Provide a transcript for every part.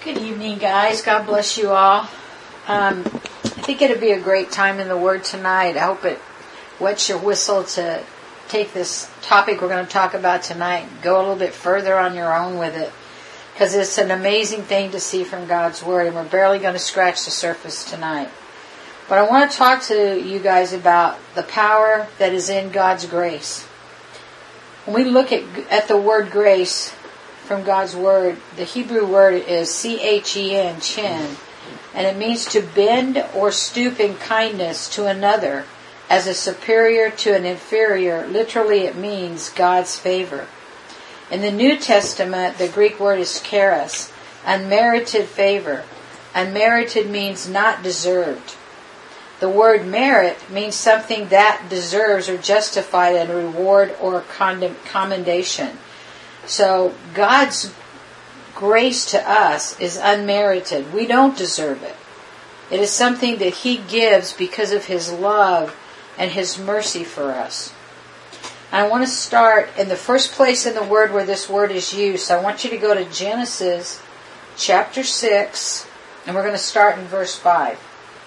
Good evening, guys. God bless you all. I think it'll be a great time in the Word tonight. I hope it wets your whistle to take this topic we're going to talk about tonight, go a little bit further on your own with it, because it's an amazing thing to see from God's Word, and we're barely going to scratch the surface tonight. But I want to talk to you guys about the power that is in God's grace. When we look at the word grace from God's Word, the Hebrew word is C-H-E-N, chin, and it means to bend or stoop in kindness to another as a superior to an inferior. Literally, it means God's favor. In the New Testament, the Greek word is charis, unmerited favor. Unmerited means not deserved. The word merit means something that deserves or justified a reward or commendation. So God's grace to us is unmerited. We don't deserve it. It is something that He gives because of His love and His mercy for us. I want to start in the first place in the Word where this word is used. So I want you to go to Genesis chapter 6, and we're going to start in verse 5.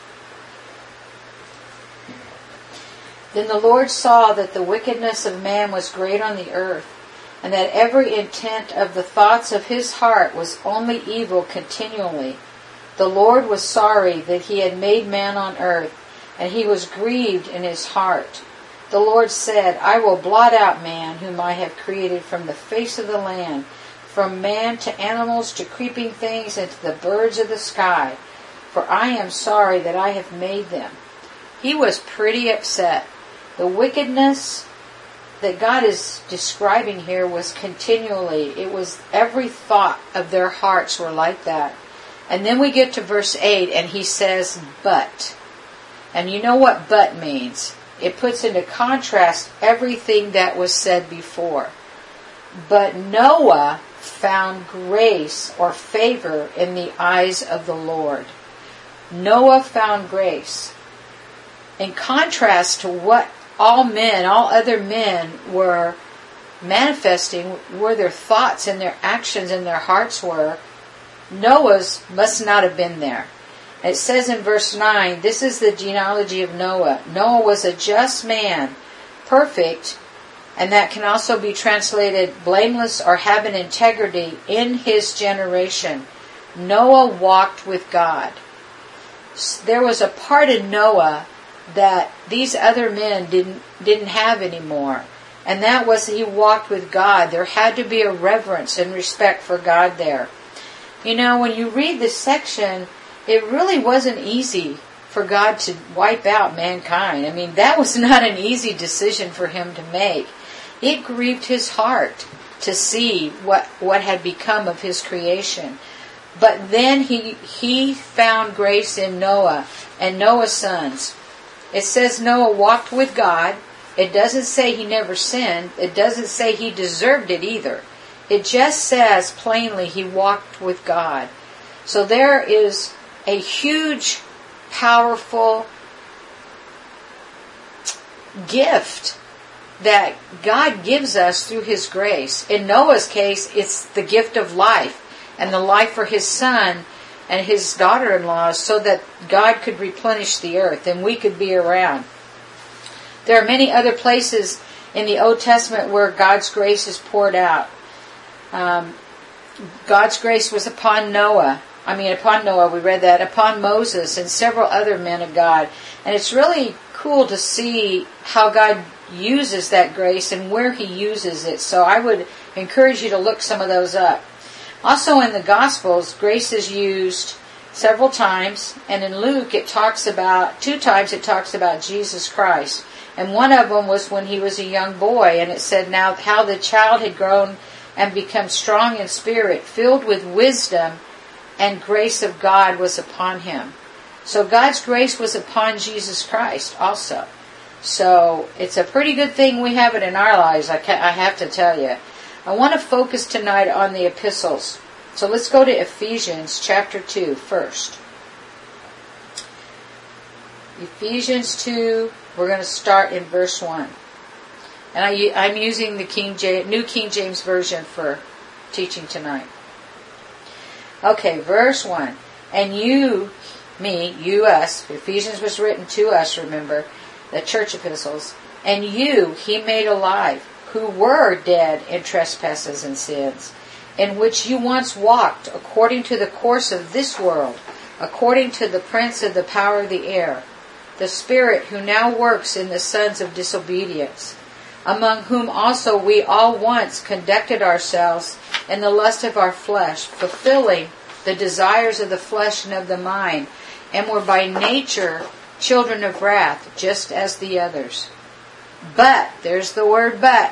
Then the Lord saw that the wickedness of man was great on the earth, and that every intent of the thoughts of his heart was only evil continually. The Lord was sorry that He had made man on earth, and He was grieved in His heart. The Lord said, I will blot out man whom I have created from the face of the land, from man to animals to creeping things and to the birds of the sky, for I am sorry that I have made them. He was pretty upset. The wickedness that God is describing here was continually. It was every thought of their hearts were like that. And then we get to verse 8 and He says, but. And you know what but means. It puts into contrast everything that was said before. But Noah found grace or favor in the eyes of the Lord. Noah found grace. In contrast to what all other men were manifesting, where their thoughts and their actions and their hearts were, Noah's must not have been there. It says in verse 9, this is the genealogy of Noah. Noah was a just man, perfect, and that can also be translated blameless or have an integrity in his generation. Noah walked with God. There was a part in Noah that these other men didn't have anymore. And that was he walked with God. There had to be a reverence and respect for God there. You know, when you read this section, it really wasn't easy for God to wipe out mankind. I mean, that was not an easy decision for Him to make. It grieved His heart to see what had become of His creation. But then he found grace in Noah and Noah's sons. It says Noah walked with God. It doesn't say he never sinned. It doesn't say he deserved it either. It just says plainly he walked with God. So there is a huge, powerful gift that God gives us through His grace. In Noah's case, it's the gift of life and the life for his son and his daughter-in-law, so that God could replenish the earth and we could be around. There are many other places in the Old Testament where God's grace is poured out. God's grace was upon Noah, we read that, upon Moses and several other men of God. And it's really cool to see how God uses that grace and where He uses it. So I would encourage you to look some of those up. Also in the Gospels, grace is used several times, and in Luke two times it talks about Jesus Christ. And one of them was when He was a young boy, and it said, now how the child had grown and become strong in spirit, filled with wisdom, and grace of God was upon him. So God's grace was upon Jesus Christ also. So it's a pretty good thing we have it in our lives, I have to tell you. I want to focus tonight on the epistles. So let's go to Ephesians chapter 2 first. Ephesians 2, we're going to start in verse 1. And I'm using the New King James Version for teaching tonight. Okay, verse 1. And you, me, you, us. Ephesians was written to us, remember, the church epistles. And you he made alive, who were dead in trespasses and sins, in which you once walked according to the course of this world, according to the prince of the power of the air, the spirit who now works in the sons of disobedience, among whom also we all once conducted ourselves in the lust of our flesh, fulfilling the desires of the flesh and of the mind, and were by nature children of wrath, just as the others. But, there's the word but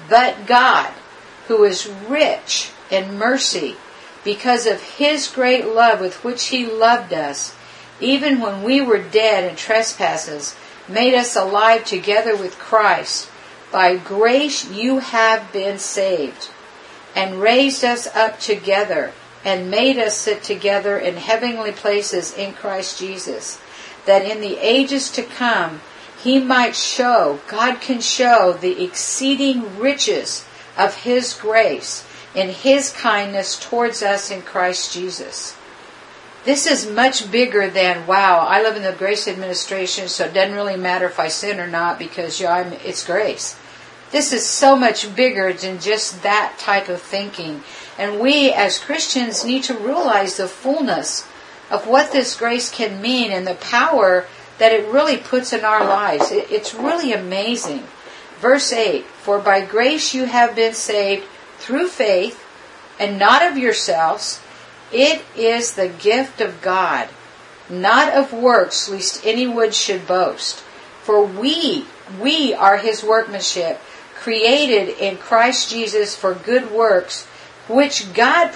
God, who is rich in mercy, because of His great love with which He loved us, even when we were dead in trespasses, made us alive together with Christ. By grace you have been saved, and raised us up together, and made us sit together in heavenly places in Christ Jesus, that in the ages to come He might show, God can show, the exceeding riches of His grace in His kindness towards us in Christ Jesus. This is much bigger than, wow, I live in the grace administration, so it doesn't really matter if I sin or not because it's grace. This is so much bigger than just that type of thinking. And we as Christians need to realize the fullness of what this grace can mean and the power that it really puts in our lives. It's really amazing. Verse 8, for by grace you have been saved through faith, and not of yourselves. It is the gift of God, not of works, lest anyone should boast. For we are His workmanship, created in Christ Jesus for good works, which God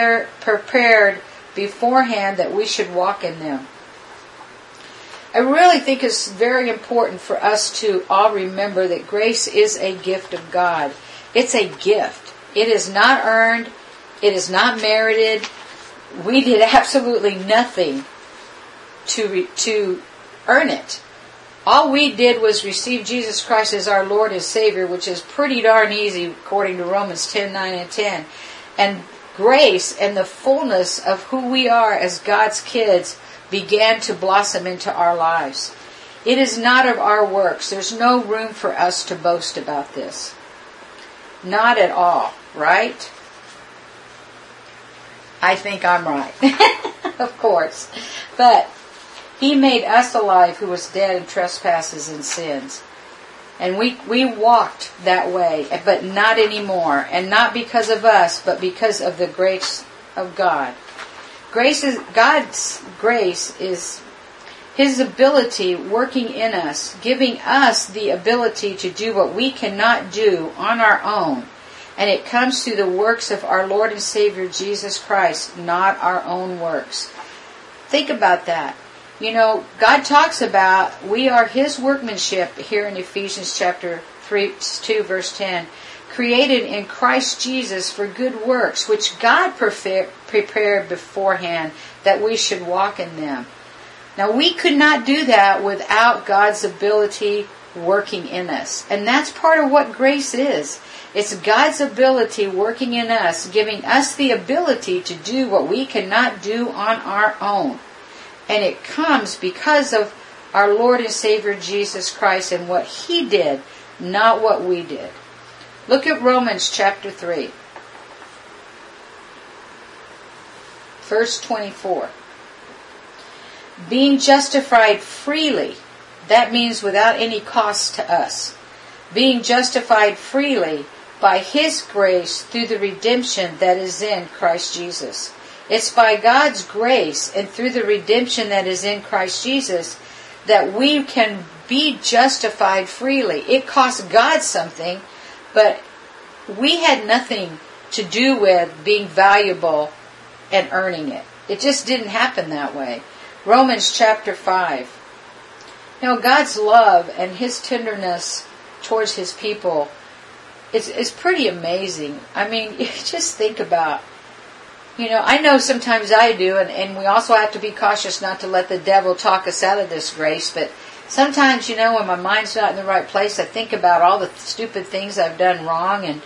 prepared beforehand that we should walk in them. I really think it's very important for us to all remember that grace is a gift of God. It's a gift. It is not earned. It is not merited. We did absolutely nothing to earn it. All we did was receive Jesus Christ as our Lord and Savior, which is pretty darn easy according to Romans 10:9 and 10. And grace and the fullness of who we are as God's kids began to blossom into our lives. It is not of our works. There's no room for us to boast about this. Not at all, right? I think I'm right. Of course. But He made us alive who was dead in trespasses and sins. And we walked that way, but not anymore. And not because of us, but because of the grace of God. God's grace is His ability working in us, giving us the ability to do what we cannot do on our own. And it comes through the works of our Lord and Savior Jesus Christ, not our own works. Think about that. You know, God talks about we are His workmanship here in Ephesians chapter 2, verse 10. Created in Christ Jesus for good works, which God prepared beforehand that we should walk in them. Now, we could not do that without God's ability working in us. And that's part of what grace is. It's God's ability working in us, giving us the ability to do what we cannot do on our own. And it comes because of our Lord and Savior Jesus Christ and what He did, not what we did. Look at Romans chapter 3. Verse 24. Being justified freely, that means without any cost to us. Being justified freely by His grace through the redemption that is in Christ Jesus. It's by God's grace and through the redemption that is in Christ Jesus that we can be justified freely. It cost God something, but we had nothing to do with being valuable and earning it. It just didn't happen that way. Romans chapter 5. Now, God's love and His tenderness towards His people is pretty amazing. I mean, just think about, I know sometimes I do, and we also have to be cautious not to let the devil talk us out of this grace, but sometimes, when my mind's not in the right place, I think about all the stupid things I've done wrong, and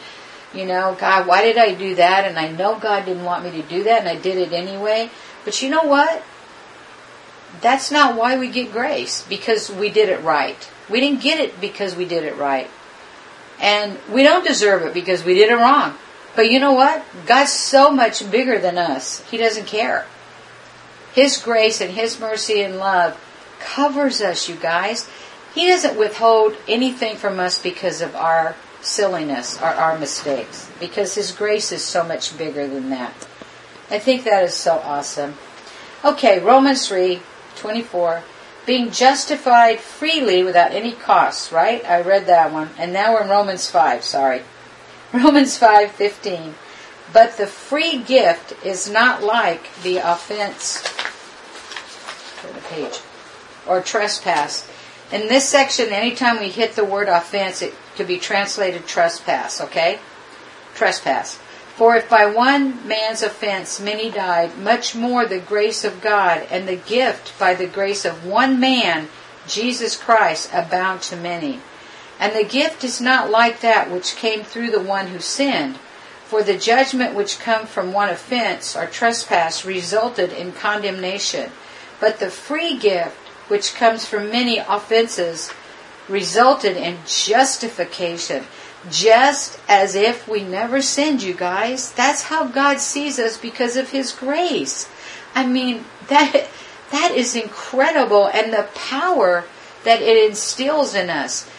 God, why did I do that? And I know God didn't want me to do that, and I did it anyway. But you know what? That's not why we get grace, because we did it right. We didn't get it because we did it right. And we don't deserve it because we did it wrong. But you know what? God's so much bigger than us. He doesn't care. His grace and His mercy and love covers us, you guys. He doesn't withhold anything from us because of our silliness or our mistakes, because His grace is so much bigger than that. I think that is so awesome. Okay, Romans 3:24. Being justified freely without any costs, right? I read that one. And now we're in Romans 5, sorry. Romans 5:15. But the free gift is not like the offense, turn the page, or trespass. In this section, anytime we hit the word offense, it could be translated trespass, okay? Trespass. For if by one man's offense many died, much more the grace of God and the gift by the grace of one man, Jesus Christ, abound to many. And the gift is not like that which came through the one who sinned. For the judgment which come from one offense or trespass resulted in condemnation. But the free gift which comes from many offenses resulted in justification. Just as if we never sinned, you guys. That's how God sees us because of His grace. I mean, that is incredible, and the power that it instills in us.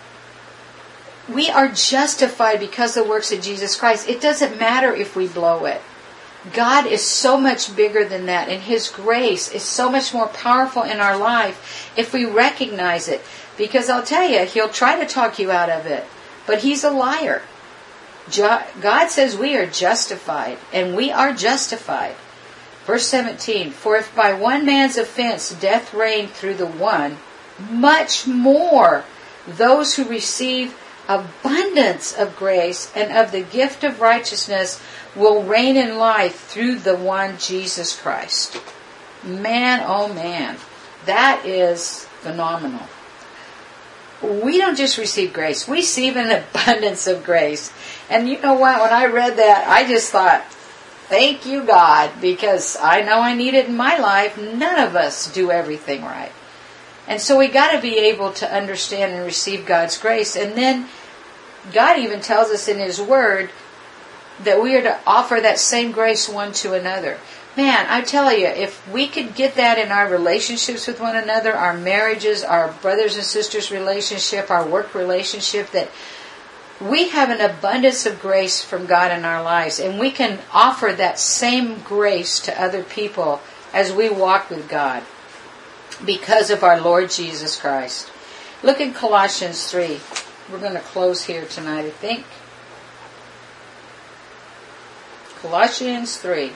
We are justified because of the works of Jesus Christ. It doesn't matter if we blow it. God is so much bigger than that, and His grace is so much more powerful in our life if we recognize it. Because I'll tell you, He'll try to talk you out of it. But He's a liar. God says we are justified, and we are justified. Verse 17, for if by one man's offense death reigned through the one, much more those who receive abundance of grace and of the gift of righteousness will reign in life through the one Jesus Christ. Man, oh man, that is phenomenal. We don't just receive grace. We receive an abundance of grace. And you know what? When I read that, I just thought, thank you, God, because I know I need it in my life. None of us do everything right. And so we got to be able to understand and receive God's grace. And then God even tells us in His Word that we are to offer that same grace one to another. Man, I tell you, if we could get that in our relationships with one another, our marriages, our brothers and sisters relationship, our work relationship, that we have an abundance of grace from God in our lives, and we can offer that same grace to other people as we walk with God because of our Lord Jesus Christ. Look in Colossians 3. We're going to close here tonight, I think. Colossians 3.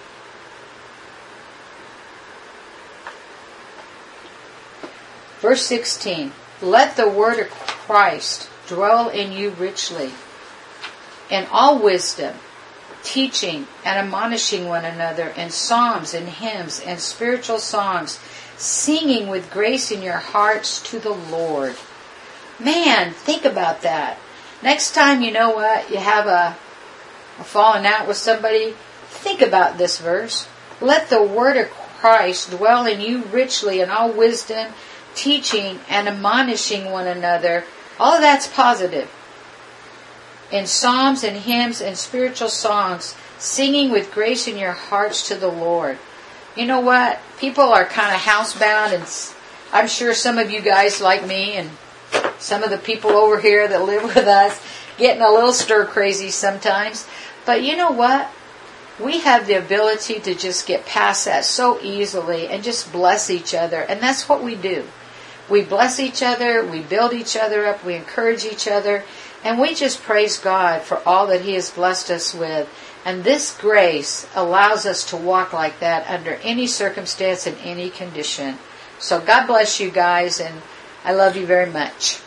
Verse 16, let the word of Christ dwell in you richly, in all wisdom, teaching and admonishing one another in psalms and hymns and spiritual songs, singing with grace in your hearts to the Lord. Man, think about that. Next time, you know what, you have a falling out with somebody, think about this verse. Let the word of Christ dwell in you richly in all wisdom, teaching and admonishing one another. All of that's positive. In psalms and hymns and spiritual songs, singing with grace in your hearts to the Lord. You know what? People are kind of housebound, and I'm sure some of you guys like me and some of the people over here that live with us getting a little stir crazy sometimes. But you know what? We have the ability to just get past that so easily and just bless each other. And that's what we do. We bless each other, we build each other up, we encourage each other, and we just praise God for all that He has blessed us with. And this grace allows us to walk like that under any circumstance and any condition. So God bless you guys, and I love you very much.